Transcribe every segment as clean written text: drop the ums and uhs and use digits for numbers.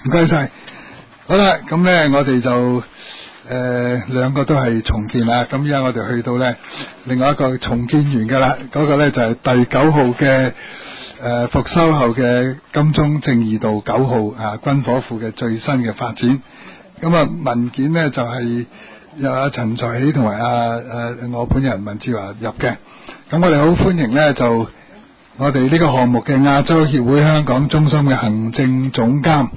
唔該晒。好啦，咁咧我哋就兩個都係重建啦。咁而家我哋去到咧另外一個重建完噶啦，嗰個咧就係第9號嘅復修後嘅金鐘正義道9號啊軍火庫嘅最新嘅發展。咁啊文件咧就係由阿陳才喜同埋我本人文志華入嘅。咁我哋好歡迎咧就我哋呢個項目嘅亞洲協會香港中心嘅行政總監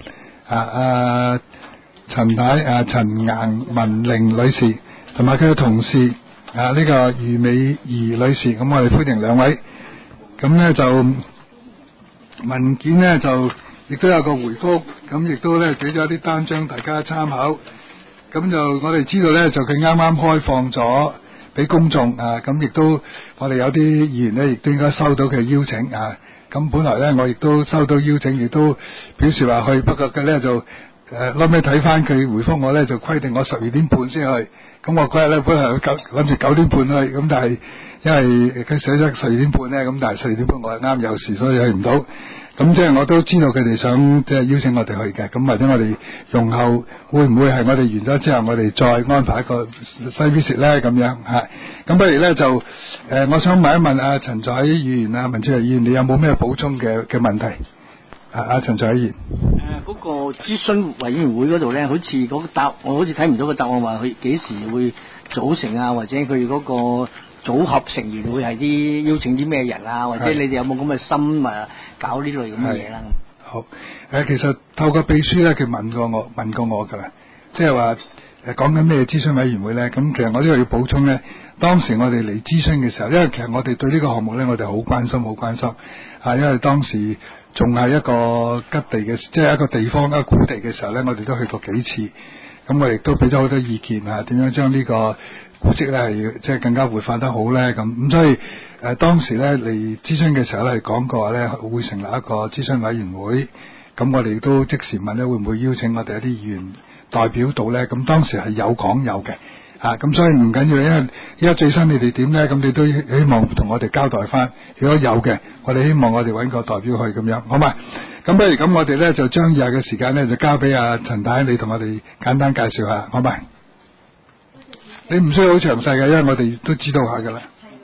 陳太陳顏文玲女士同埋佢嘅同事呢個余美儀女士。咁我哋歡迎兩位。咁咧就文件咧就亦都有個回覆，咁亦都咧俾咗啲單張大家參考。咁就我哋知道咧就佢啱啱開放咗俾公眾咁亦都我哋有啲議員咧亦都應該收到佢邀請咁本來咧我亦都收到邀請，亦都表示話去，不過佢咧就後尾睇翻佢回覆我咧就規定我12點半先去。咁我嗰日咧本來諗住9點半去，咁但係因為佢寫咗12點半咧，咁但係12點半我係啱有事，所以去唔到。咁即係我都知道佢哋想即係邀請我哋去嘅，咁或者我哋容後會唔會係我哋完咗之後我哋再安排一個西 visit 咧咁樣咁不如咧就我想問一問阿陳才喜議員文志華議員，你有冇咩補充嘅問題？陳才喜議員嗰個諮詢委員會嗰度咧，好似嗰個我好似睇唔到個答案，話佢幾時會組成或者佢嗰個組合成員會係啲邀請啲咩人或者你哋有冇咁嘅心搞呢類咁嘅嘢啦？ 好其實透過秘書咧，佢問過我噶啦，即係話講緊咩諮詢委員會咧？咁其實我呢個要補充咧，當時我哋嚟諮詢嘅時候，因為其實我哋對呢個項目咧，我哋好關心因為當時仲係一個吉地嘅，即係一個地方一個古地嘅時候咧，我哋都去過幾次，咁我亦都俾咗好多意見點樣將呢個古蹟咧係即係更加活化得好咧咁所以當時咧嚟諮詢嘅時候咧講過咧會成立一個諮詢委員會，咁我哋都即時問咧會唔會邀請我哋一啲議員代表到咧，咁當時係有講有嘅咁所以唔緊要，因為依家最新你哋點咧，咁你都希望同我哋交代翻，如果有嘅，我哋希望我哋揾個代表去咁樣，好嘛？咁不如咁我哋咧就將以下嘅時間咧就交俾陳太，你同我哋簡單介紹下，好嘛？你唔需要好詳細嘅，因為我哋都知道下噶啦。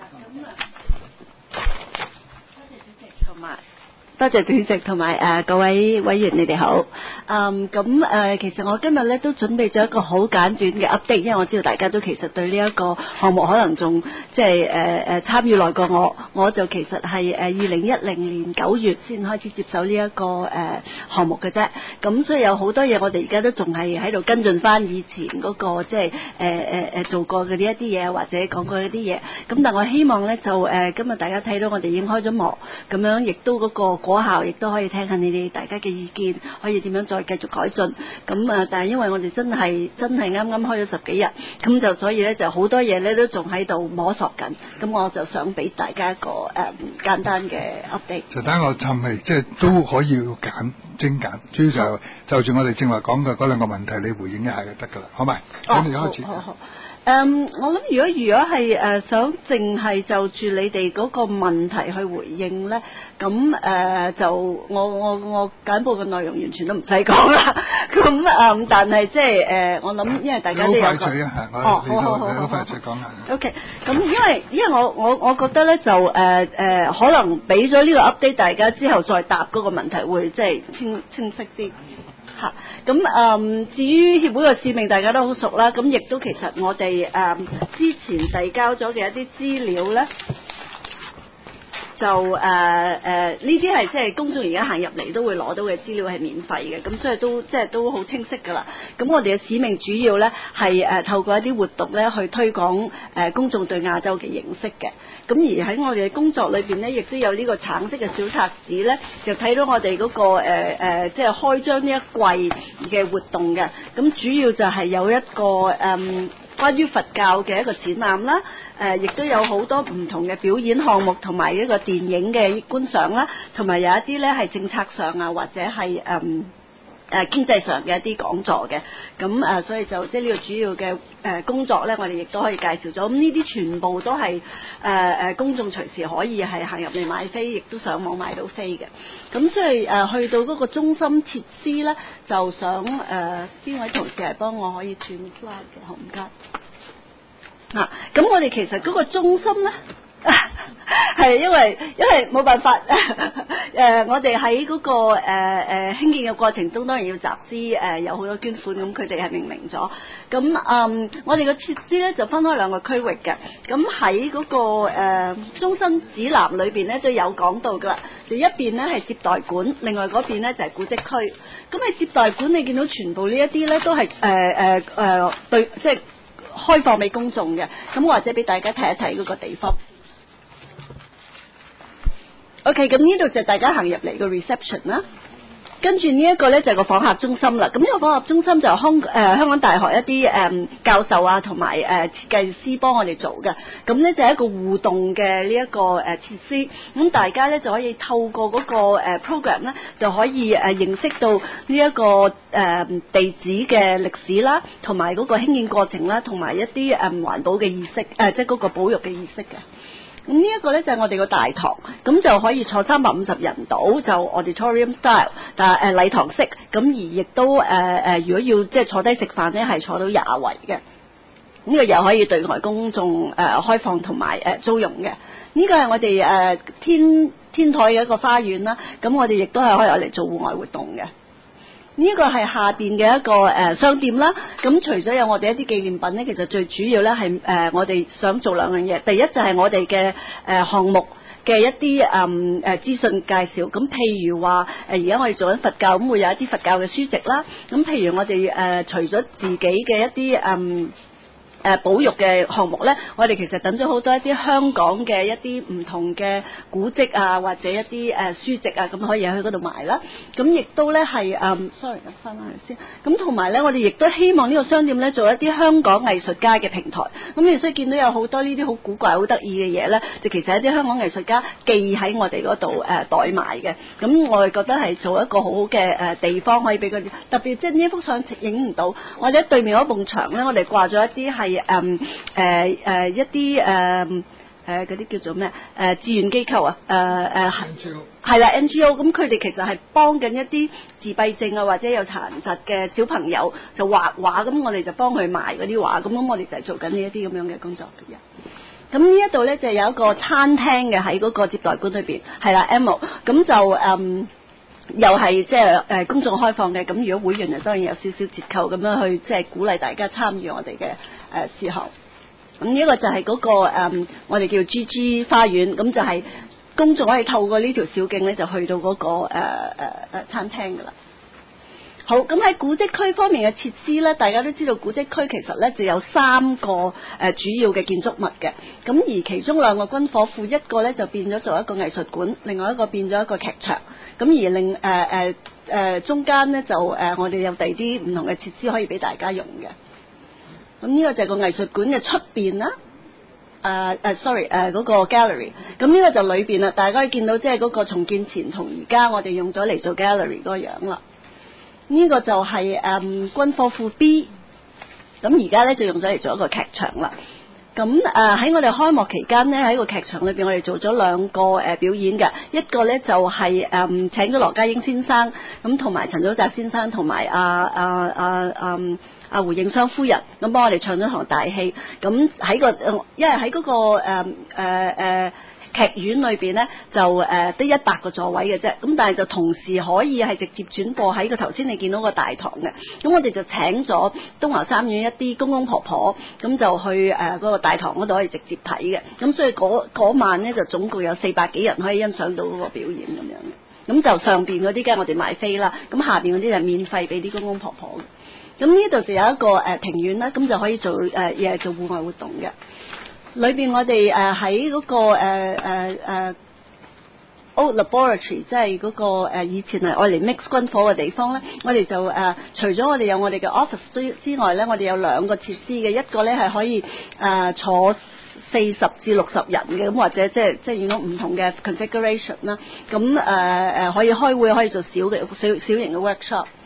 多謝主席同埋各位委員，你哋好。其實我今日咧都準備咗一個好簡短嘅 update，因為我知道大家都其實對呢一個項目可能仲即係參與耐過我就其實係2010年9月先開始接手呢一個項目嘅啫。咁所以有好多嘢我哋而家都仲係喺度跟進翻以前嗰個即係做過嘅呢一啲嘢，或者講過一啲嘢。咁但我希望咧就今日大家睇到我哋已經開咗幕，咁樣亦都嗰個果效亦都可以聽下你哋大家嘅意見，可以點樣再繼續改進。咁但係因為我哋真係啱啱開咗10幾日，咁就所以咧就好多嘢咧都仲喺度摸索緊。咁我就想俾大家一個簡單嘅 update。 就等我沉氣，即係都可以精簡，主要就住我哋正話講嘅嗰兩個問題，你回應一下就得噶啦，好咪？咁你開始。 好。我諗如果係想淨係就住你哋嗰個問題去回應咧，咁就我簡報嘅內容完全都唔使講啦。咁但係即係我諗，因為大家都有個好快脆好快脆講下。 OK， 咁因為我覺得咧就可能俾咗呢個 update 大家之後再答嗰個問題會即係清晰啲。咁至於協會嘅使命大家都好熟啦，咁亦都其實我哋之前遞交咗嘅一啲資料咧，就呢啲係即係公眾而家行入嚟都會攞到嘅資料係免費嘅，咁所以都即係都好清晰㗎啦。咁我哋嘅使命主要咧係透過一啲活動咧去推廣公眾對亞洲嘅認識嘅。咁而喺我哋嘅工作裏邊咧，亦都有呢個橙色嘅小冊子咧，就睇到我哋嗰個即係開張呢一季嘅活動嘅。咁主要就係有一個關於佛教嘅一個展覽啦，亦都有好多唔同嘅表演項目同埋一個電影嘅觀賞啦，同埋有一啲咧係政策上或者係經濟上嘅一啲講座嘅，咁所以就即係呢個主要嘅工作咧，我哋亦都可以介紹咗。咁呢啲全部都係公眾隨時可以係行入嚟買飛，亦都上網買到飛嘅。咁所以去到嗰個中心設施咧，就想邊位同事係幫我可以轉 slide 嘅，好唔該。咁我哋其實嗰個中心咧。係因為冇辦法我哋喺嗰個興建嘅過程中，當然要集資有好多捐款，咁佢哋係命名咗。咁我哋嘅設施咧就分開兩個區域嘅。咁喺嗰個中心指南裏邊咧都有講到㗎。就一邊咧係接待館，另外嗰邊咧就係古蹟區。咁喺接待館你見到全部呢一啲咧都係對，即係開放俾公眾嘅。咁或者俾大家睇一睇嗰個地方。OK， 咁呢度就大家行入嚟個 reception 啦，跟住呢一個咧就係個訪客中心啦。咁呢個訪客中心就香港大學一啲教授啊同埋設計師幫我哋做嘅。咁咧就係一個互動嘅呢一個設施，咁大家咧就可以透過嗰個program 咧就可以認識到呢一個地址嘅歷史啦，同埋嗰個興建過程啦，同埋一啲環保嘅意識，即係嗰個保育嘅意識嘅。咁呢一個咧就係我哋個大堂，咁就可以坐350人到，就 auditorium style， 但係禮堂式，咁而亦都如果要即係坐低食飯咧，係坐到20位嘅。呢個又可以對外公眾開放同埋租用嘅。呢個係我哋天台嘅一個花園啦，咁我哋亦都係可以攞嚟做戶外活動嘅。呢個係下邊嘅一個商店啦，咁除咗有我哋一啲紀念品咧，其實最主要咧係我哋想做兩樣嘢。第一就係我哋嘅項目嘅一啲資訊介紹，咁譬如話而家我哋做緊佛教，咁會有一啲佛教嘅書籍啦。咁譬如我哋除咗自己嘅一啲保育嘅項目咧，我哋其實等咗好多一啲香港嘅一啲唔同嘅古蹟啊，或者一啲書籍啊，咁可以喺嗰度買啦。咁亦都咧係sorry， 翻返去先。咁同埋咧，我哋亦都希望呢個商店咧做一啲香港藝術家嘅平台。咁你所以見到有好多呢啲好古怪、好得意嘅嘢咧，就其實係一啲香港藝術家寄喺我哋嗰度代賣嘅。咁我哋覺得係做一個好好嘅地方，可以俾佢哋特別即係呢一幅相影唔到，或者對面嗰埲牆咧，我哋掛咗一啲係。一啲嗰啲叫做咩志願機構啊係啦 NGO， 咁佢哋其實係幫緊一啲自閉症啊或者有殘疾嘅小朋友就畫畫，咁我哋就幫佢賣嗰啲畫，咁我哋就係做緊呢一啲咁樣嘅工作嘅。咁呢一度咧就有一個餐廳嘅喺嗰個接待館裏邊，係啦 Emo， 咁就又係即係公眾開放嘅，咁如果會員就當然有少少折扣咁樣去即係鼓勵大家參與我哋嘅事項。咁呢個就係嗰個我哋叫 GG 花園，咁就係公眾可以透過呢條小徑咧就去到嗰個餐廳噶啦。好，咁喺古蹟區方面嘅設施咧，大家都知道古蹟區其實咧就有3個主要嘅建築物嘅，咁而其中2個軍火庫，一個咧就變咗做一個藝術館，另外一個變咗一個劇場，咁而中間咧就我哋有第二啲唔同嘅設施可以俾大家用嘅。咁呢個就係個藝術館嘅出邊啦。嗰個 gallery， 咁呢個就裏邊啦，大家可以見到即係嗰個重建前同而家我哋用咗嚟做 gallery 嗰個樣啦。呢個就係軍火庫 B， 咁而家咧就用咗嚟做一個劇場啦。咁喺我哋開幕期間咧，喺個劇場裏邊，我哋做咗2個表演嘅，一個咧就係請咗羅家英先生，咁同埋陳祖澤先生同埋胡應湘夫人，咁幫我哋唱咗堂大戲。咁喺因為喺嗰個劇院裏邊咧就得100個座位嘅啫，咁但係就同時可以係直接轉播喺個頭先你見到個大堂嘅。咁我哋就請咗東華三院一啲公公婆婆，咁就去嗰個大堂嗰度可以直接睇嘅。咁所以嗰晚咧就總共有400幾人可以欣賞到嗰個表演咁樣嘅。咁就上邊嗰啲梗係我哋買飛啦，咁下邊嗰啲就免費俾啲公公婆婆嘅。咁呢度就有一個庭院啦，咁就可以做嘢做戶外活動嘅。裏邊我哋喺嗰個Old Laboratory， 即係嗰個以前係愛嚟 mix 軍火嘅地方咧，我哋就除咗我哋有我哋嘅 office 之外咧，我哋有2個設施嘅，一個咧係可以坐40至60人嘅，咁或者即係用咗唔同嘅 configuration 啦，咁可以開會，可以做小型嘅 workshop。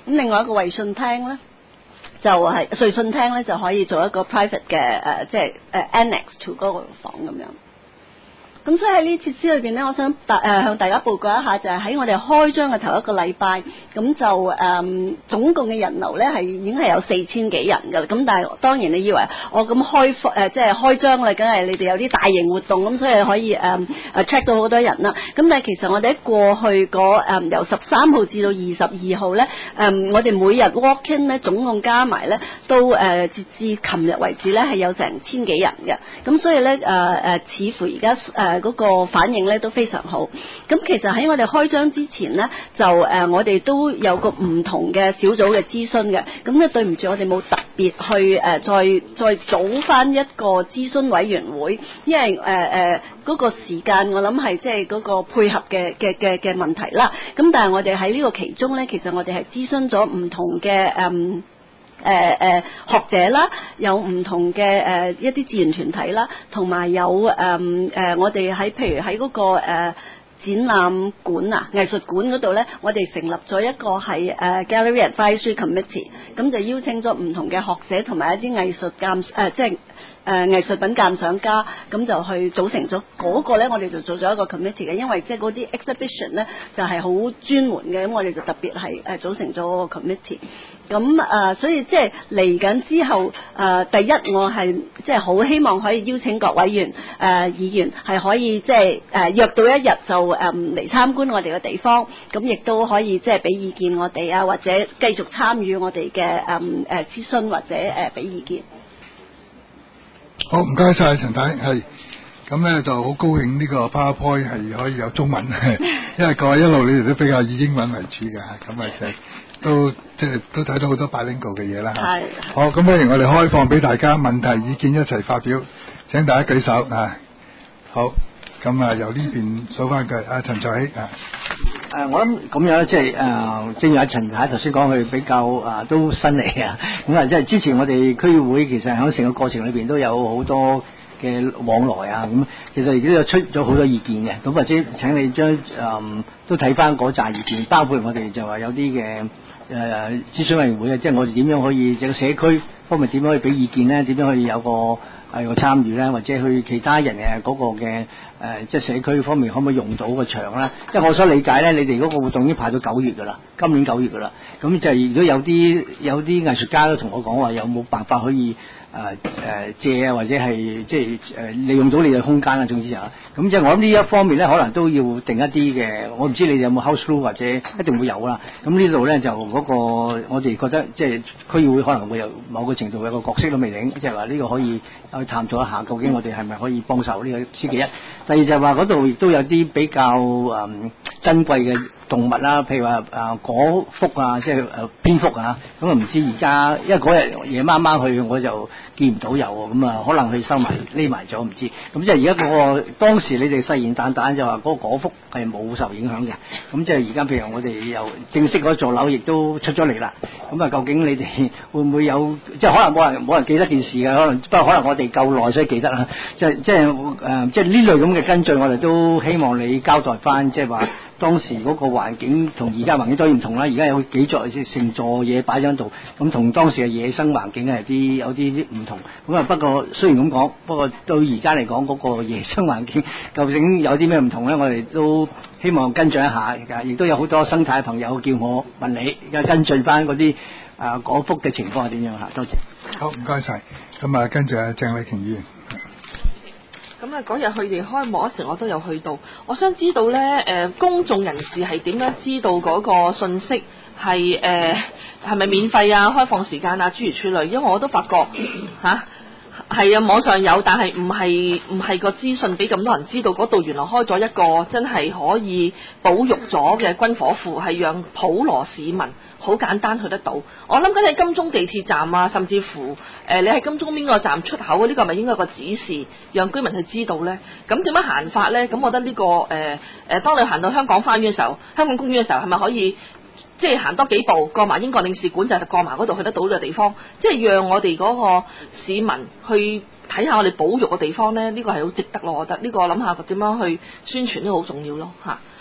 另外一個衛訊廳咧，就係瑞訊廳咧，就可以做一個 private 嘅即係annex to 嗰個房咁樣。咁所以喺呢設施裏邊咧，我想向大家報告一下，就係喺我哋開張嘅頭一個禮拜，咁就總共嘅人流咧係已經係有4000幾人㗎啦。咁但係當然你以為我咁即係開張啦，梗係你哋有啲大型活動，咁所以可以check 到好多人啦。咁但係其實我哋喺過去由13號至到22號咧，我哋每日 walk in 咧總共加埋咧都截至琴日為止咧係有成1000幾人嘅。咁所以咧似乎而家嗰個反應咧都非常好。咁其實喺我哋開張之前呢，就我哋都有個唔同嘅小組嘅諮詢嘅。咁咧對唔住，我哋冇特別去再組翻一個諮詢委員會，因為嗰個時間我諗係即係嗰個配合嘅問題啦。咁但係我哋喺呢個其中咧，其實我哋係諮詢咗唔同嘅學者啦，有唔同嘅一啲志願團體啦，同埋有我哋喺譬如喺嗰個展覽館啊、藝術館嗰度咧，我哋成立咗一個係Gallery Advisory Committee， 咁就邀請咗唔同嘅學者同埋一啲藝術即係藝術品鑑賞家，咁就去組成咗嗰個咧，我哋就做咗一個 committee 嘅，因為即係嗰啲 exhibition 咧就係好專門嘅，咁我哋就特別係組成咗個 committee。咁所以即係嚟緊之後，第一我係即係好希望可以邀請各位議員係可以即係約到一日就嚟參觀我哋嘅地方，咁亦都可以即係俾意見我哋啊，或者繼續參與我哋嘅諮詢或者俾意見。 好，唔該晒陳太，係咁咧就好高興呢個 PowerPoint 係可以有中文，因為過去一路你哋都比較以英文為主嘅，咁其實都即係都睇到好多 bilingual 嘅嘢啦。係。好，咁不如我哋開放俾大家問題意見一齊發表，請大家舉手啊。好，咁由呢邊數翻佢，阿陳卓禧啊。 我諗咁樣即係正如阿陳太頭先講，佢比較都新嚟啊。咁即係之前我哋區議會其實喺成個過程裏邊都有好多嘅往來啊。咁其實亦都有出咗好多意見嘅。咁或者請你將都睇翻嗰紮意見，包括我哋就話有啲嘅諮詢委員會啊，即係我哋點樣可以整個社區方面點樣可以俾意見咧？點樣可以有個參與咧？或者去其他人嗰個嘅即係社區方面可唔可以用到個場啦？因為我所理解咧，你哋嗰個活動已經排到9月噶啦，今年9月噶啦。咁就如果有啲藝術家都同我講話，有冇辦法可以借啊，或者係即係利用到你嘅空間啊，總之啊，咁即係我諗呢一方面咧，可能都要定一啲嘅。我唔知你哋有冇 house rule 或者一定會有啦。咁呢度咧就嗰個我哋覺得即係區議會可能會有某個程度有個角色都未定，即係話呢個可以去探討一下，究竟我哋係咪可以幫手呢個先其一。第二就係話嗰度亦都有啲比較珍貴嘅動物啦，譬如話果蝠啊，即係蝙蝠啊，咁唔知而家因為嗰日夜媽媽去我就見唔到有喎，咁可能佢收埋匿埋咗唔知。咁即係而家嗰個當時你哋誓言旦旦就話嗰個果蝠係冇受影響嘅。咁即係而家譬如我哋又正式嗰座樓亦都出咗嚟啦。咁究竟你哋會唔會有即係可能冇人記得件事嘅，不過可能我哋夠耐所以記得啦。即係呢類咁嘅跟進，我哋都希望你交代翻，即係話當時嗰個環境同而家環境當然唔同啦。而家有幾座成座嘢擺喺度，咁同當時嘅野生環境係有啲唔同。咁不過雖然咁講，不過對而家嚟講嗰個野生環境究竟有啲咩唔同咧？我哋都希望跟進一下。亦都有好多生態朋友叫我問你，而家跟進翻嗰啲果蝠嘅情況係點樣嚇？多謝。 好，唔該晒。咁跟住鄭麗瓊議員。 咁嗰日佢哋開幕嗰時，我都有去到。我想知道咧，公眾人士係點樣知道嗰個信息係咪免費啊、開放時間啊諸如此類？因為我都發覺係啊，網上有，但係唔係個資訊俾咁多人知道，嗰度原來開咗一個真係可以保育咗嘅軍火庫，係讓普羅市民好簡單去得到。我諗緊喺金鐘地鐵站啊，甚至乎你喺金鐘邊個站出口呢個係咪應該有個指示，讓居民去知道呢？咁點樣行法呢？咁我覺得呢個當你行到香港花園嘅時候，香港公園嘅時候，係咪可以即係行多幾步過埋英國領事館，就係過埋嗰度去得到呢個地方，即係讓我哋嗰個市民去睇下我哋保育嘅地方呢？呢個係好值得咯，我覺得呢個諗下點樣去宣傳都好重要咯嚇。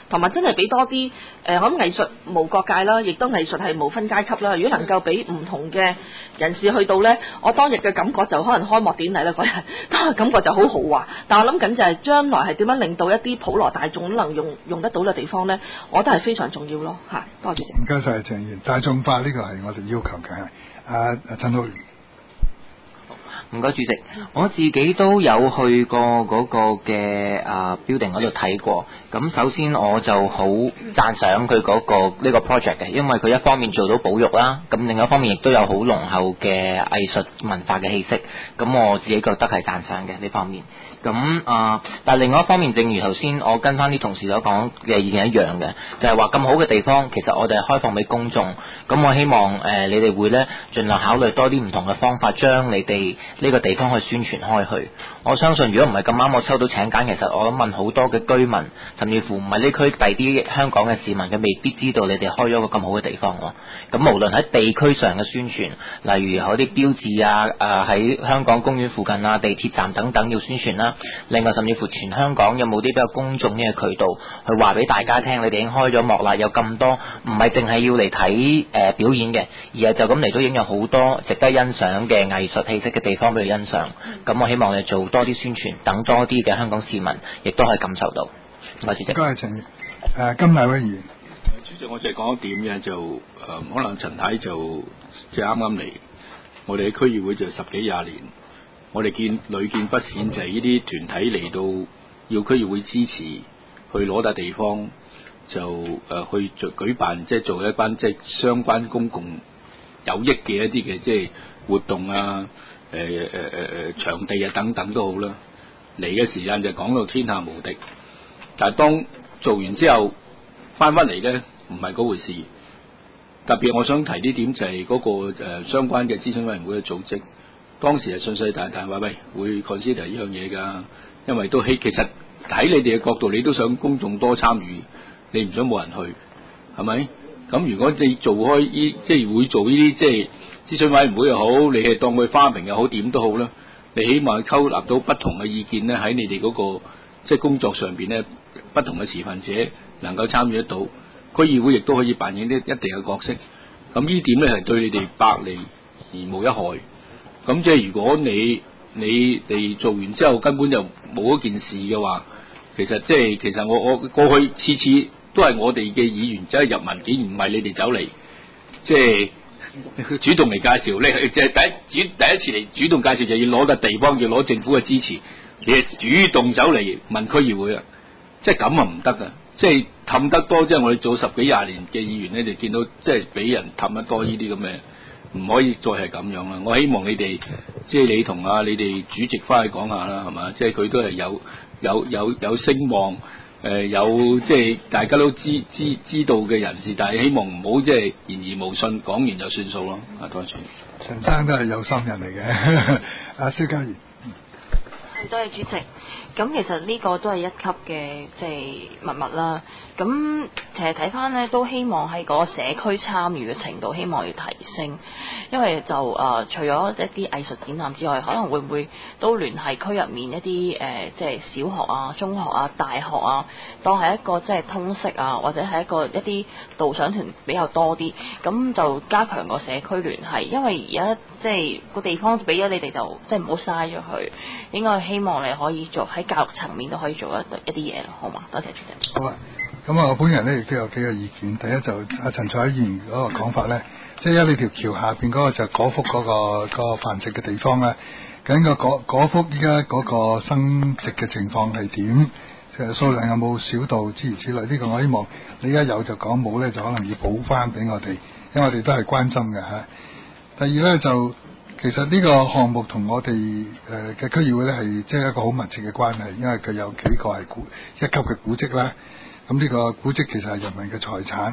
同埋真係俾多啲我諗藝術無國界啦，亦都藝術係無分階級啦。如果能夠俾唔同嘅人士去到呢，我當日嘅感覺就可能開幕典禮啦嗰日，當日感覺就好豪華。但我諗緊就係將來係點樣令到一啲普羅大眾能用得到嘅地方呢，我覺得係非常重要咯嚇。多謝。 唔該晒鄭議員，大眾化呢個係我哋要求嘅。陳浩源。 唔該主席，我自己都有去過嗰個嘅building 嗰度睇過。咁首先我就好讚賞佢嗰個呢個 project 嘅，因為佢一方面做到保育啦，咁另一方面亦都有好濃厚嘅藝術文化嘅氣息。咁我自己覺得係讚賞嘅呢方面。咁但係另外一方面，正如頭先我跟翻啲同事所講嘅意見一樣嘅，就係話咁好嘅地方，其實我哋係開放俾公眾。咁我希望你哋會呢盡量考慮多啲唔同嘅方法，將你哋呢個地方去宣傳開去。我相信如果唔係咁啱我收到請柬，其實我問好多嘅居民，甚至乎唔係呢區第啲香港嘅市民，佢未必知道你哋開咗個咁好嘅地方喎。咁無論喺地區上嘅宣傳，例如嗰啲標誌喺香港公園附近地鐵站等等要宣傳啦。另外甚至乎全香港有冇啲比較公眾嘅渠道去話俾大家聽，你哋已經開咗幕啦，有咁多唔係淨係要嚟睇表演嘅，而係就咁嚟到已經有好多值得欣賞嘅藝術氣息嘅地方俾佢欣賞。咁我希望你做多啲宣傳，等多啲嘅香港市民亦都可以感受到。唔該主席。 唔該陳金乃威議員。 主席，我就係講一點嘅，就可能陳太就即係啱啱嚟，我哋喺區議會就十幾廿年。我哋屢見不鮮，就係呢啲團體嚟到要區議會支持，去攞笪地方就去舉辦，即係做一班即係相關公共有益嘅一啲嘅即係活動啊，場地啊等等都好啦。嚟嘅時間就講到天下無敵，但係當做完之後翻嚟咧，唔係嗰回事。特別我想提呢點就係嗰個相關嘅諮詢委員會嘅組織。當時係信誓旦旦話喂，會 consider 呢樣嘢㗎，因為都其實喺你哋嘅角度，你都想公眾多參與，你唔想冇人去，係咪？咁如果你做開即係會做呢啲即係諮詢委員會又好，你係當佢花瓶又好，點都好啦，你起碼溝納到不同嘅意見咧，喺你哋嗰個即係工作上邊咧，不同嘅持份者能夠參與得到，區議會亦都可以扮演一定嘅角色。咁呢點咧係對你哋百利而無一害。咁即係如果你哋做完之後根本就冇一件事嘅話，其實我過去次次都係我哋嘅議員走去入文件，唔係你哋走嚟即係主動嚟介紹。你即係第一次嚟主動介紹就要攞笪地方，要攞政府嘅支持，你係主動走嚟問區議會啊，即係咁啊唔得噶，即係氹得多，即係我哋做十幾廿年嘅議員咧，就見到即係俾人氹得多呢啲咁嘅。唔可以再係咁樣啦！我希望你哋即係你同你哋主席翻去講下啦，係嘛？即係佢都係有聲望，有即係大家都知道嘅人士，但係希望唔好即係言而無信，講完就算數咯。多謝。 陳生都係有心人嚟嘅。阿蕭嘉儀。 多謝主席。咁其實呢個都係一級嘅即係文物啦。咁其實睇翻呢，都希望喺個社區參與嘅程度，希望要提升。因為就除咗一啲藝術展覽之外，可能會唔會都聯繫區入面一啲即係小學啊、中學啊、大學啊，當係一個即係通識啊，或者係一啲導賞團比較多啲，咁就加強個社區聯繫。因為而家即係個地方俾咗你哋，就即係唔好嘥咗佢。應該希望你可以做喺教育層面都可以做一啲嘢咯，好嘛？多謝主席。 好啊，咁我本人咧亦都有幾個意見。第一就阿陳彩議員嗰個講法咧，即係你條橋下邊嗰個就果腹嗰個繁殖嘅地方咧，究竟個果腹依家嗰個生殖嘅情況係點？數量有冇少到諸如此類？呢個我希望你而家有就講，冇咧就可能要補翻俾我哋，因為我哋都係關心嘅嚇。第二咧就其實呢個項目同我哋嘅區議會咧係即係一個好密切嘅關係，因為佢有幾個係一級嘅古蹟啦。咁呢個古蹟其實係人民嘅財產，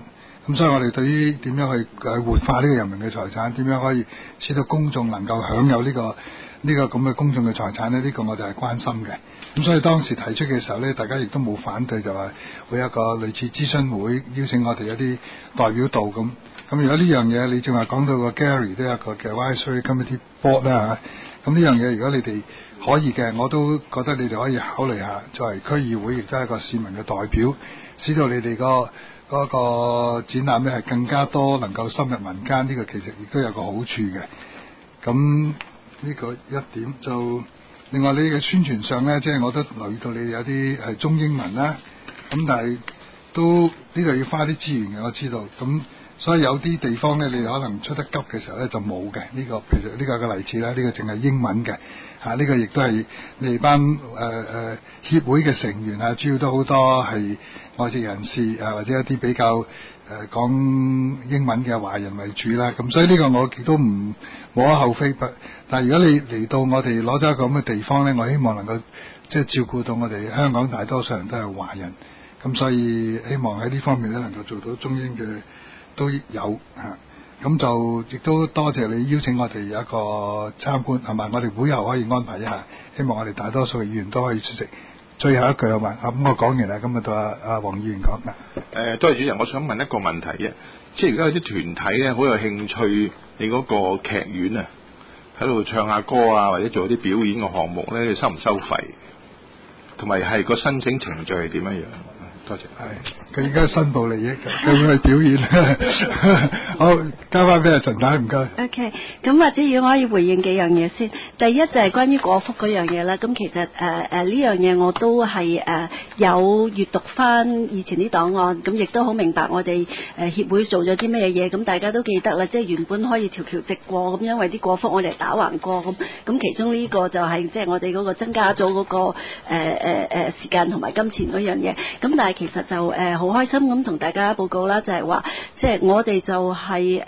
咁所以我哋對於點樣去活化呢個人民嘅財產，點樣可以使到公眾能夠享有呢個咁嘅公眾嘅財產呢？呢個我哋係關心嘅。咁所以當時提出嘅時候呢，大家亦都冇反對，就話會有一個類似諮詢會，邀請我哋一啲代表度咁。咁如果呢樣嘢你正話講到個 Gary 都有一個嘅 Advisory Committee Board 啦嚇，咁呢樣嘢如果你哋可以嘅，我都覺得你哋可以考慮下，作為區議會亦都係一個市民嘅代表，使到你哋嗰個展覽呢係更加多能夠深入民間，呢個其實亦都有個好處嘅。咁呢個一點就另外你嘅宣傳上呢，即係我都留意到你有啲係中英文啦，咁但係都呢度要花啲資源嘅，我知道咁。所以有啲地方咧，你可能出得急嘅時候咧就冇嘅。呢個譬如呢個係個例子啦，呢個淨係英文嘅嚇，呢個亦都係你哋班協會嘅成員啊，主要都好多係外籍人士啊，或者一啲比較講英文嘅華人為主啦。咁所以呢個我亦都無可厚非。但係如果你嚟到我哋攞咗一個咁嘅地方咧，我希望能夠即係照顧到我哋香港大多數人都係華人，咁所以希望喺呢方面咧能夠做到中英嘅。都有嚇，咁就亦都多謝你邀請我哋有一個參觀，同埋我哋會後可以安排一下，希望我哋大多數嘅議員都可以出席。最後一句好嘛？咁我講完啦，咁啊到阿黃議員講啦。 多謝主席，我想問一個問題啫，即係而家有啲團體咧好有興趣，你嗰個劇院啊，喺度唱下歌啊，或者做啲表演嘅項目咧，你收唔收費？同埋係個申請程序係點樣樣？多謝。 係，佢而家申報利益，佢會去表演。好，交翻俾阿陳太，唔該。 OK， 咁或者如果我可以回應幾樣嘢先。第一就係關於果腹嗰樣嘢啦。咁其實呢樣嘢我都係有閱讀翻以前啲檔案，咁亦都好明白我哋協會做咗啲咩嘢。咁大家都記得啦，即係原本可以條橋直過，咁因為啲果腹我哋打橫過咁其中呢個就係即係我哋嗰個增加咗嗰個時間同埋金錢嗰樣嘢。咁但係其實就好開心咁同大家報告啦，就係話即係我哋就係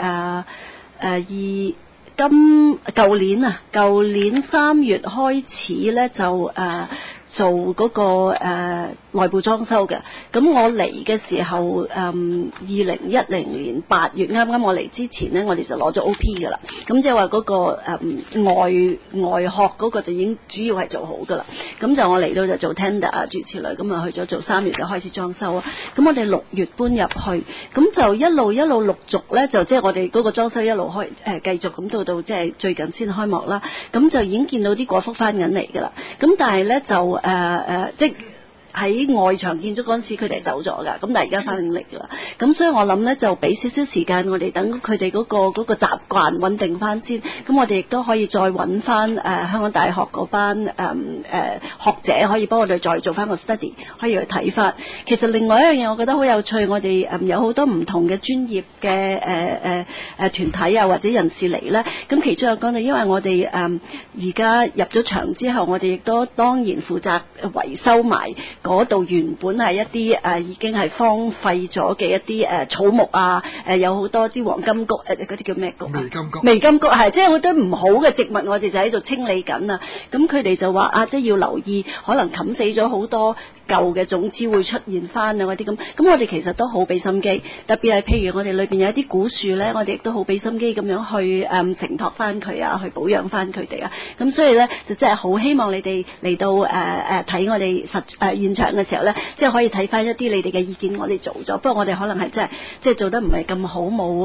舊年3月開始咧就做嗰個內部裝修嘅。咁我嚟嘅時候2010年8月啱啱我嚟之前咧，我哋就攞咗 OP 噶啦。咁即係話嗰個外殼嗰個就已經主要係做好噶啦。咁就我嚟到就做 tender 啊諸如此類，咁啊去咗做3月就開始裝修啊。咁我哋6月搬入去，咁就一路陸續咧就即係我哋嗰個裝修一路繼續咁到即係最近先開幕啦。咁就已經見到啲果腹翻緊嚟噶啦。咁但係咧就即喺外牆建築嗰陣時，佢哋走咗㗎，咁但係而家翻嚟㗎啦。咁所以我諗咧，就俾少少時間我哋等佢哋嗰個習慣穩定翻先。咁我哋亦都可以再揾翻香港大學嗰班學者，可以幫我哋再做翻個 study， 可以去睇翻。其實另外一樣嘢，我覺得好有趣，我哋有好多唔同嘅專業嘅團體啊，或者人士嚟咧。咁其中有講到，因為我哋而家入咗場之後，我哋亦都當然負責維修埋。嗰度原本係一啲已經係荒廢咗嘅一啲草木啊，有好多支黃金菊嗰啲叫咩菊？微金菊係，即係好多唔好嘅植物，我哋就喺度清理緊啊。咁佢哋就話即係要留意，可能冚死咗好多舊嘅種子會出現翻啊嗰啲咁。咁我哋其實都好俾心機，特別係譬如我哋裏邊有一啲古樹咧，我哋亦都好俾心機咁樣去承托翻佢啊，去保養翻佢哋啊。咁所以咧就真係好希望你哋嚟到睇我哋現場嘅時候咧，即係可以睇翻一啲你哋嘅意見，我哋做咗。不過我哋可能係即係做得唔係咁好，冇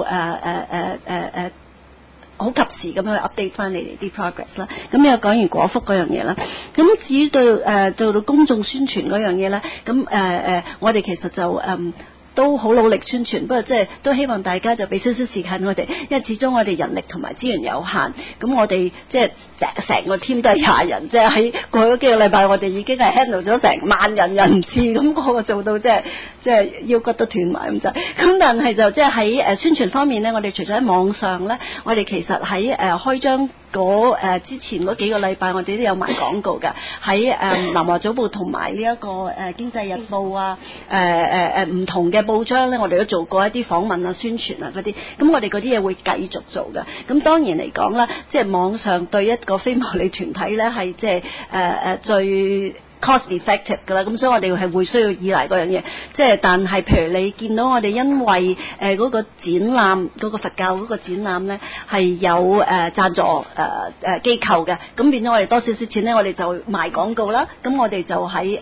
好及時咁樣去 update 翻你哋啲 progress 啦。咁又講完果腹嗰樣嘢啦。咁至於做到公眾宣傳嗰樣嘢咧，咁我哋其實就都好努力宣傳，不過即係都希望大家就俾少少時間我哋，因為始終我哋人力同埋資源有限，咁我哋即係成個 team 都係20人，即係喺過去嗰幾個禮拜，我哋已經係 handle 咗成10000人次，咁我做到即係腰骨都斷埋咁滯。咁但係就即係喺宣傳方面咧，我哋除咗喺網上咧，我哋其實喺開張之前嗰幾個禮拜，我哋都有賣廣告㗎，喺南華早報同埋呢一個經濟日報啊，唔同嘅報章咧，我哋都做過一啲訪問啊、宣傳啊嗰啲。咁我哋嗰啲嘢會繼續做㗎。咁當然嚟講啦，即係網上對一個非牟利團體咧，係即係最 cost effective 㗎啦，咁所以我哋係會需要依賴嗰樣嘢。即係但係譬如你見到我哋因為嗰個展覽嗰個佛教嗰個展覽咧係有贊助機構嘅，咁變咗我哋多少少錢咧，我哋就賣廣告啦。咁我哋就喺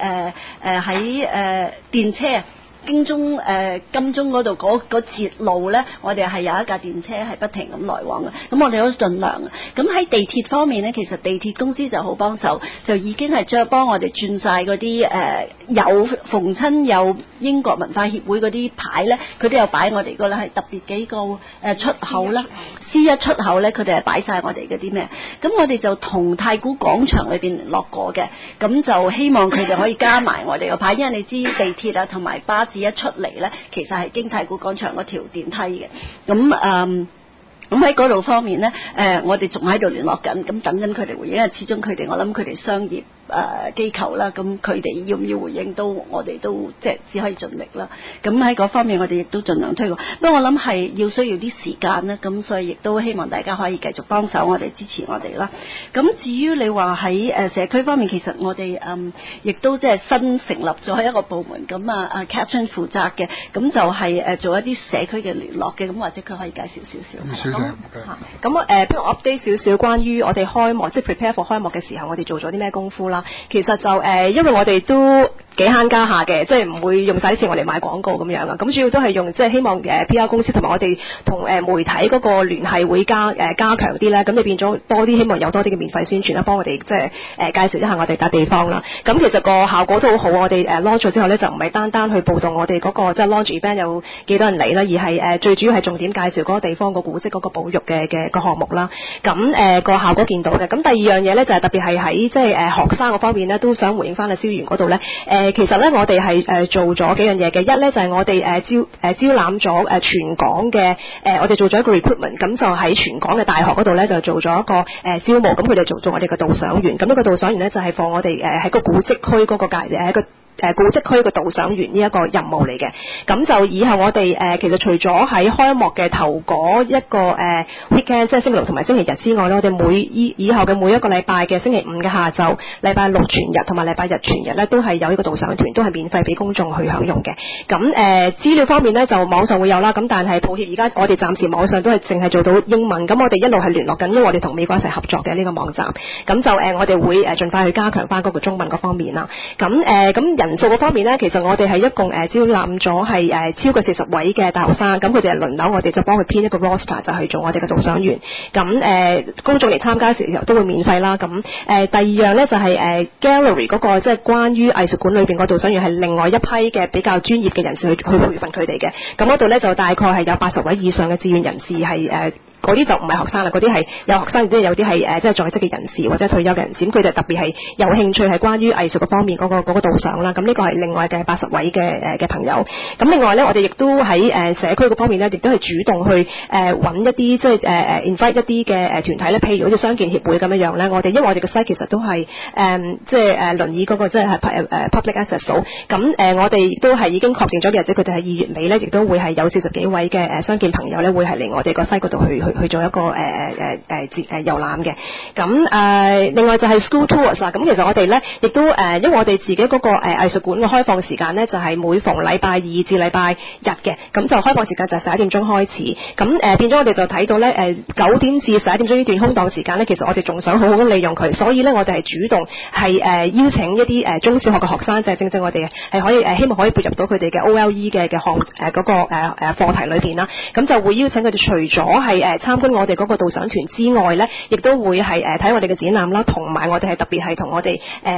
電車。金鐘嗰度嗰節路咧，我哋係有一架電車係不停咁來往嘅，咁我哋都盡量嘅。咁喺地鐵方面咧，其實地鐵公司就好幫手，就已經係幫我哋轉晒嗰啲有逢親有英國文化協會嗰啲牌咧，佢都有擺我哋個咧係特別幾個出口啦，C1出口咧，佢哋係擺晒我哋嗰啲咩，咁我哋就同太古廣場裏邊聯絡過嘅，咁就希望佢哋可以加埋我哋個牌，因為你知地鐵啊同埋巴士一出嚟咧，其實係經太古廣場嗰條電梯嘅，咁喺嗰度方面咧，我哋仲喺度聯絡緊，咁等緊佢哋回應，因為始終佢哋我諗佢哋商業機構啦，咁佢哋要唔要回應都，我哋都即係只可以盡力啦。咁喺嗰方面我哋亦都盡量推廣，不過我諗係要需要啲時間啦，咁所以亦都希望大家可以繼續幫手我哋支持我哋啦。咁至於你話喺社區方面，其實我哋亦都即係新成立咗一個部門，咁Captain 負責嘅，咁就係做一啲社區嘅聯絡嘅，咁或者佢可以介紹少少。 咁不如我 update 少少關於我哋開幕，即係 prepare for 開幕嘅時候，我哋做咗啲咩功夫啦。其實就因為我哋都幾慳家下嘅，即係唔會用晒啲錢我哋買廣告咁樣啊。咁主要都係用即係希望PR 公司同埋我哋同媒體嗰個聯繫會加強啲咧。咁你變咗多啲，希望有多啲嘅免費宣傳啦，幫我哋即係介紹一下我哋笪地方啦。咁其實個效果都好好，我哋launch 咗之後咧，就唔係單單去報導我哋嗰個即係 launch event 有幾多人嚟啦，而係最主要係重點介紹嗰個地方個古蹟嗰個保育嘅個項目啦。咁個效果見到嘅。咁第二樣嘢咧就係特別係喺即係學生嗰方面咧，都想回應翻阿蕭議員嗰度咧。其實咧我哋係做咗幾樣嘢嘅。一咧就係我哋招攬咗全港嘅我哋做咗一個 recruitment， 咁就喺全港嘅大學嗰度咧就做咗一個招募，咁佢哋做我哋嘅導賞員。咁呢個導賞員咧就係放我哋喺個古蹟區嗰個一個古蹟區嘅導賞員呢一個任務嚟嘅。咁就以後我哋其實除咗喺開幕嘅頭嗰一個weekend， 即係星期六同埋星期日之外咧，我哋以後嘅每一個禮拜嘅星期五嘅下晝、禮拜六全日同埋禮拜日全日咧，都係有呢個導賞團，都係免費俾公眾去享用嘅。咁資料方面咧，就網上會有啦。咁但係抱歉，而家我哋暫時網上都係淨係做到英文。咁我哋一路係聯絡緊，因為我哋同美國一齊合作嘅呢個網站。咁就我哋會盡快去加強翻嗰個中文嗰方面啦。咁人數嗰方面咧，其實我哋係一共招攬咗係超過40位嘅大學生，咁佢哋係輪流，我哋就幫佢編一個 roster 就去做我哋嘅導賞員。咁公眾嚟參加嘅時候都會免費啦。咁第二樣咧就係gallery 嗰個即係關於藝術館裏邊個導賞員係另外一批嘅比較專業嘅人士去培訓佢哋嘅。咁嗰度咧就大概係有80位以上嘅志願人士係嗰啲就唔係學生啦，嗰啲係有學生，即係有啲係即係在職嘅人士或者退休嘅人士，咁佢哋特別係有興趣係關於藝術嘅方面嗰個導賞啦。咁呢個係另外嘅80位嘅朋友。咁另外咧，我哋亦都喺社區嗰方面咧，亦都係主動去揾一啲即係invite 一啲嘅團體咧，譬如好似傷健協會咁樣樣咧。我哋因為我哋嘅 site 其實都係即係輪椅嗰個即係public access 到。咁我哋亦都係已經確定咗嘅日子，佢哋喺2月尾咧，亦都會係有40幾位嘅傷健朋友咧，會係嚟我哋個 site 嗰度去做一個遊覽嘅。咁另外就係 school tours 啦。咁其實我哋咧亦都因為我哋自己嗰個藝術館嘅開放時間咧，就係每逢禮拜2至禮拜日嘅。咁就開放時間就係11點鐘開始。咁變咗我哋就睇到咧9點至11點鐘呢段空檔時間咧，其實我哋仲想好好咁利用佢。所以咧我哋係主動係邀請一啲中小學嘅學生，就係正正我哋係可以希望可以撥入到佢哋嘅 OLE 嘅項嗰個課題裏邊啦。咁就會邀請佢哋除咗係參觀我哋嗰個導賞團之外咧，亦都會係睇我哋嘅展覽啦，同埋我哋係特別係同我哋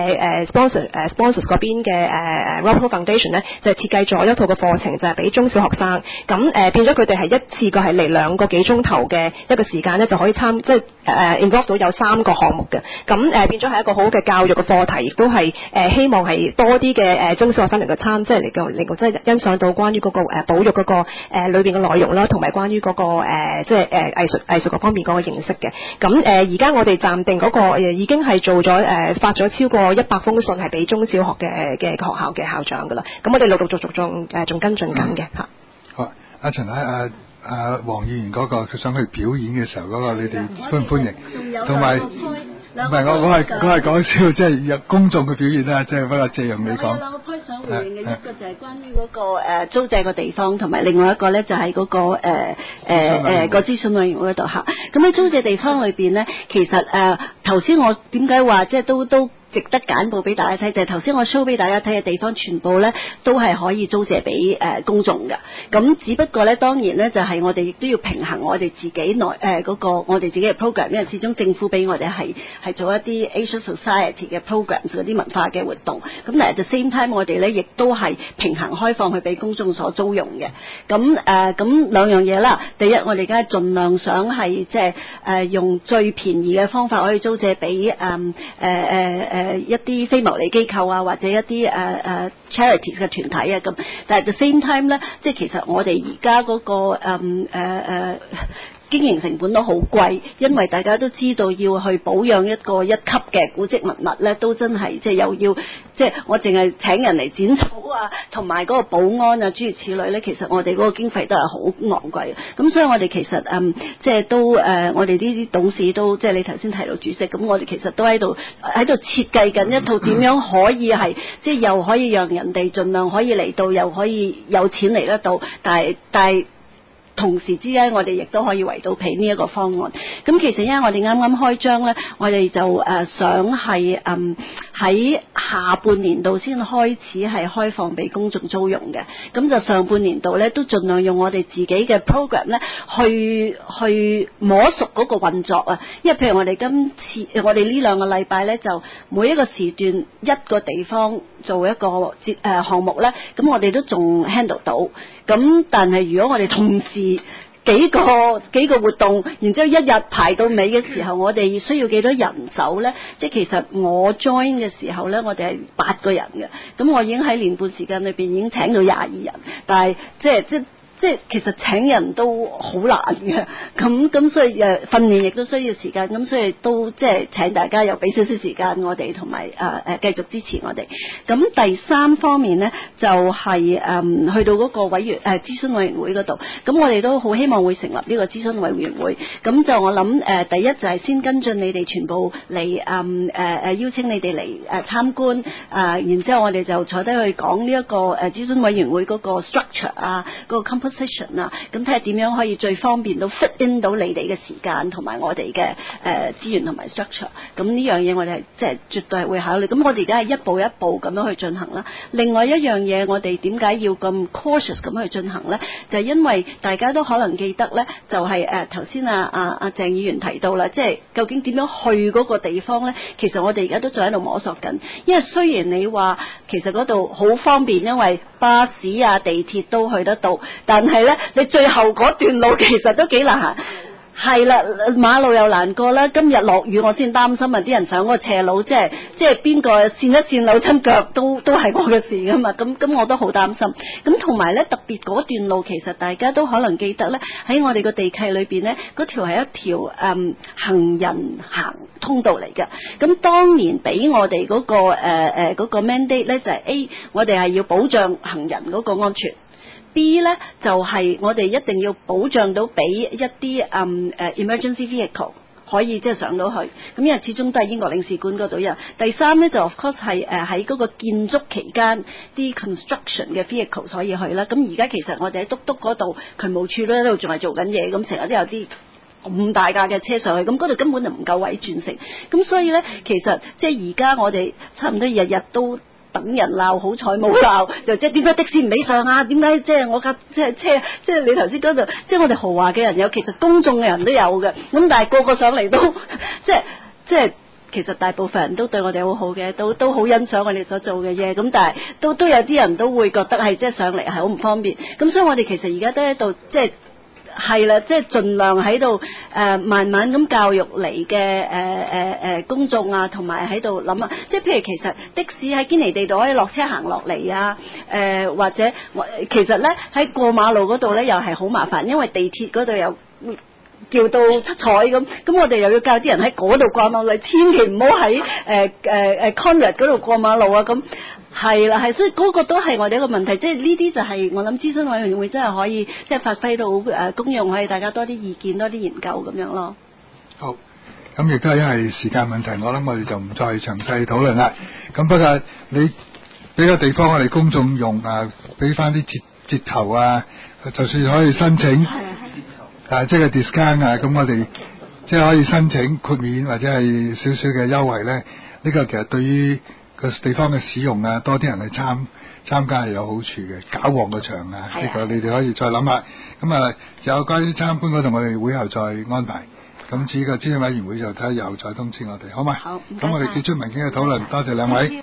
sponsors 嗰邊嘅Rockwell Foundation 咧，就係設計咗一套嘅課程，就係俾中小學生。咁變咗佢哋係一次過係嚟2個幾鐘頭嘅一個時間咧，就可以即係involve 到有3個項目嘅。咁變咗係一個好嘅教育嘅課題，亦都係希望係多啲嘅中小學生嚟到即係嚟到即係欣賞到關於嗰個保育嗰個裏邊嘅內容啦，同埋關於嗰個即係藝術嗰方面嗰個認識嘅。咁而家我哋暫定嗰個已經係做咗發咗超過100封信係俾中小學嘅學校嘅校長噶啦。咁我哋陸陸續續仲跟進緊嘅嚇。 好，阿陳太黃議員嗰個佢想去表演嘅時候嗰個，你哋歡唔歡迎？同埋唔係我係講笑，即係有公眾嘅表現啦，即係不過借用你講。 我有兩個 point 想回應嘅，一個就係關於嗰個租借個地方，同埋另外一個咧就係嗰個個諮詢委員會嗰度嚇。咁喺租借地方裏邊咧，其實頭先我點解話即係都值得簡報俾大家睇，就係頭先我 show 俾大家睇嘅地方，全部咧都係可以租借俾公眾嘅。咁只不過咧，當然咧就係我哋亦都要平衡我哋自己內嗰個我哋自己嘅 program， 因為始終政府俾我哋係做一啲 Asian Society 嘅 programs 嗰啲文化嘅活動。咁但係 at the same time 我哋咧亦都係平衡開放去俾公眾所租用嘅。咁兩樣嘢啦。第一，我哋而家盡量想係即係用最便宜嘅方法可以租借俾一啲非牟利機構啊，或者一啲charities 嘅團體啊咁，但係 at the same time 咧，即係其實我哋而家嗰個經營成本都好貴，因為大家都知道要去保養一個一級嘅古蹟文物咧，都真係即係又要即係我淨係請人嚟剪草啊，同埋嗰個保安啊諸如此類咧，其實我哋嗰個經費都係好昂貴嘅。咁所以我哋其實即係都我哋呢啲董事都即係你頭先提到主席，咁我哋其實都喺度設計緊一套點樣可以係即係又可以讓人哋盡量可以嚟到，又可以有錢嚟得到，但係同時之間，我哋亦都可以圍到皮呢一個方案。咁其實因為我哋啱啱開張咧，我哋就想係喺下半年度先開始係開放俾公眾租用嘅。咁就上半年度咧，都盡量用我哋自己嘅 program 咧，去摸熟嗰個運作啊。因為譬如我哋今次我哋呢兩個禮拜咧，就每一個時段一個地方做一個項目咧，咁我哋都仲 handle 到。咁但係如果我哋同時幾個活動，然之後一日排到尾嘅時候，我哋需要幾多人手呢？即係其實我 join 嘅時候呢，我哋係8個人嘅，咁我已經喺年半時間裏邊已經請到22人，但係即係其實請人都好難嘅，咁所以訓練亦都需要時間，咁所以都即係請大家又俾少少時間我哋，同埋繼續支持我哋。咁第三方面呢，就係去到嗰個諮詢委員會嗰度，咁我哋都好希望會成立呢個諮詢委員會。咁就我諗第一就係先跟進你哋全部嚟邀請你哋嚟參觀，然之後我哋就坐低去講呢一個諮詢委員會嗰個 structure 啊，嗰個 composition 啊，咁睇下點樣可以最方便到 fit in 到你哋嘅時間同埋我哋嘅資源同埋 structure。咁呢樣嘢我哋係即係絕對係會考慮。咁我哋而家係一步一步咁樣去進行啦。另外一樣嘢，我哋點解要咁 cautious 咁去進行呢？就係因為大家都可能記得呢，就係頭先阿鄭議員提到啦，即係究竟點樣去嗰個地方呢？其實我哋而家都仲喺度摸索緊。因為雖然你話其實嗰度好方便，因為巴士啊、地鐵都去得到，但係呢，你最後嗰段路其實都幾難行。係啦，馬路又難過啦。今日落雨，我先擔心啊！啲人上嗰個斜路，即係邊個跣一跣扭親腳都係我嘅事噶嘛。咁我都好擔心。咁同埋咧，特別嗰段路，其實大家都可能記得咧，喺我哋個地契裏邊咧，嗰條係一條行人行通道嚟嘅。咁當年俾我哋嗰個 mandate 咧，就係 A， 我哋係要保障行人嗰個安全。B 咧就係我哋一定要保障到俾一啲emergency vehicle 可以即係上到去，咁因為始終都係英國領事館嗰度呀。第三咧就 of course 係喺嗰個建築期間啲 construction 嘅 vehicle 可以去啦。咁而家其實我哋喺督嗰度渠務處都喺度仲係做緊嘢，咁成日都有啲咁大架嘅車上去，咁嗰度根本就唔夠位轉乘。咁所以咧，其實即係而家我哋差唔多日日都等人鬧，好彩冇鬧，就即係點解的士唔俾上啊？點解即係我架即係車，即係你頭先嗰度，即係我哋豪華嘅人有，其實公眾嘅人都有嘅。咁但係個個上嚟都即係其實大部分人都對我哋好好嘅，都好欣賞我哋所做嘅嘢。咁但係都有啲人都會覺得係即係上嚟係好唔方便。咁所以我哋其實而家都喺度即係。係啦，即係盡量喺度慢慢咁教育嚟嘅公眾啊，同埋喺度諗啊，即係譬如其實的士喺堅尼地道可以落車行落嚟啊，或者其實咧喺過馬路嗰度咧又係好麻煩，因為地鐵嗰度又叫到七彩咁我哋又要教啲人喺嗰度過馬路，千祈唔好喺Conrad 嗰度過馬路啊咁。係啦，所以嗰個都係我哋一個問題，即係呢啲就係我諗諮詢委員會真係可以即係發揮到功用，可以大家多啲意見、多啲研究咁樣咯。 好， 咁亦都係因為時間問題，我諗我哋就唔再詳細討論啦。咁不過你俾個地方我哋公眾用啊，俾翻啲折頭啊，就算可以申請即係 discount 啊，咁我哋即係可以申請豁免或者係少少嘅優惠咧。呢個其實對於個地方嘅使用啊，多啲人去參加係有好處嘅，搞旺個場啊！呢個你哋可以再諗下。咁啊，有關於參觀嗰度，我哋會後再安排。咁至於個諮詢委員會就睇下又再通知我哋，好嘛？好。咁我哋結束文件嘅討論，多謝兩位。